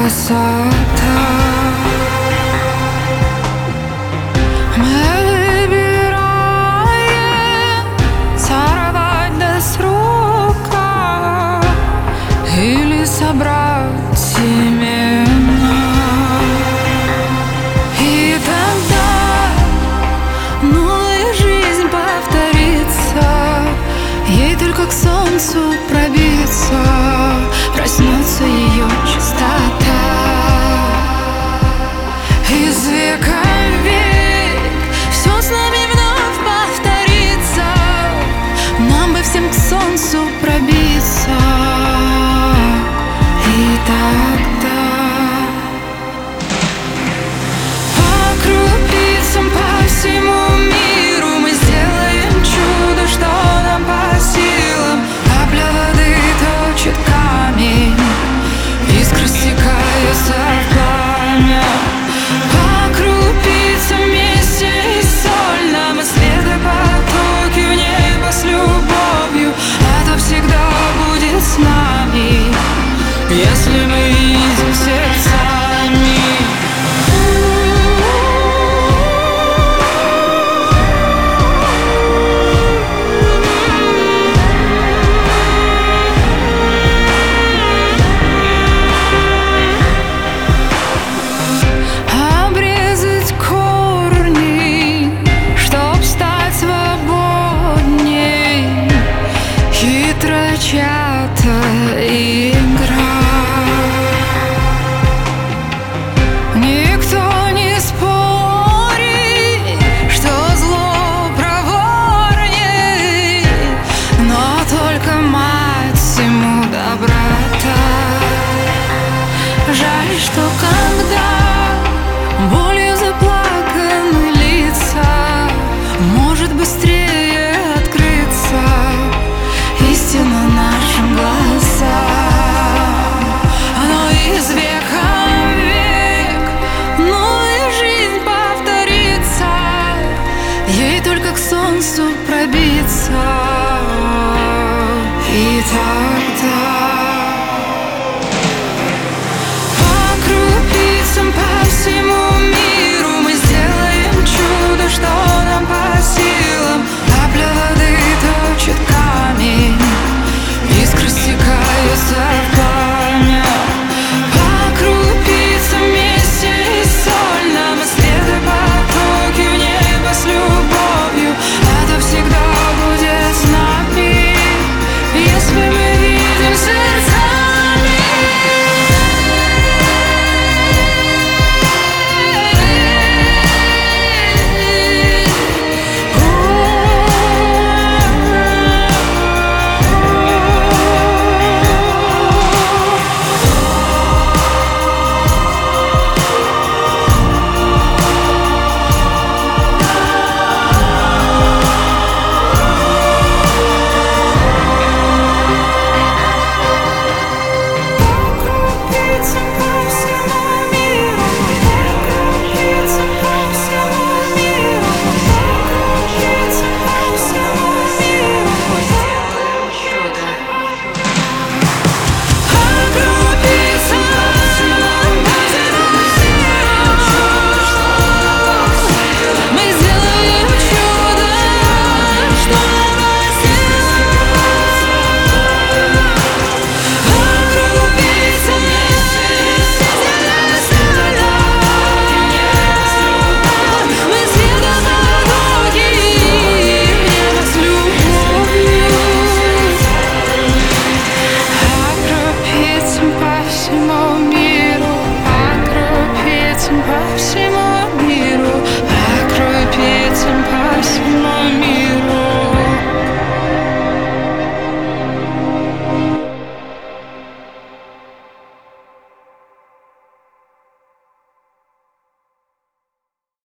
красота. Мы выбираем сорвать до срока или собрать семена. И тогда новая жизнь повторится, ей только к солнцу пробиться, проснется ее чистота. Из века в век все с нами вновь повторится, нам бы всем к солнцу пробиться. И тогда по крупицам по всему миру мы сделаем чудо, что нам по силам. Капля воды точит камень, искры стекаются в пламя. По крупицам вместе и сольно мы следуем потоки в небо с любовью. Это всегда будет с нами, если мы видим сердцами. Обрезать корни, чтоб стать свободней, хитрочатая игра. Никто не спорит, что зло проворней, но только мать всему доброта. Жаль, что когда болью заплаканы лица, может быстрее открыться истина нашим глазам. Но из века в век новая жизнь повторится, ей только к солнцу пробиться. И так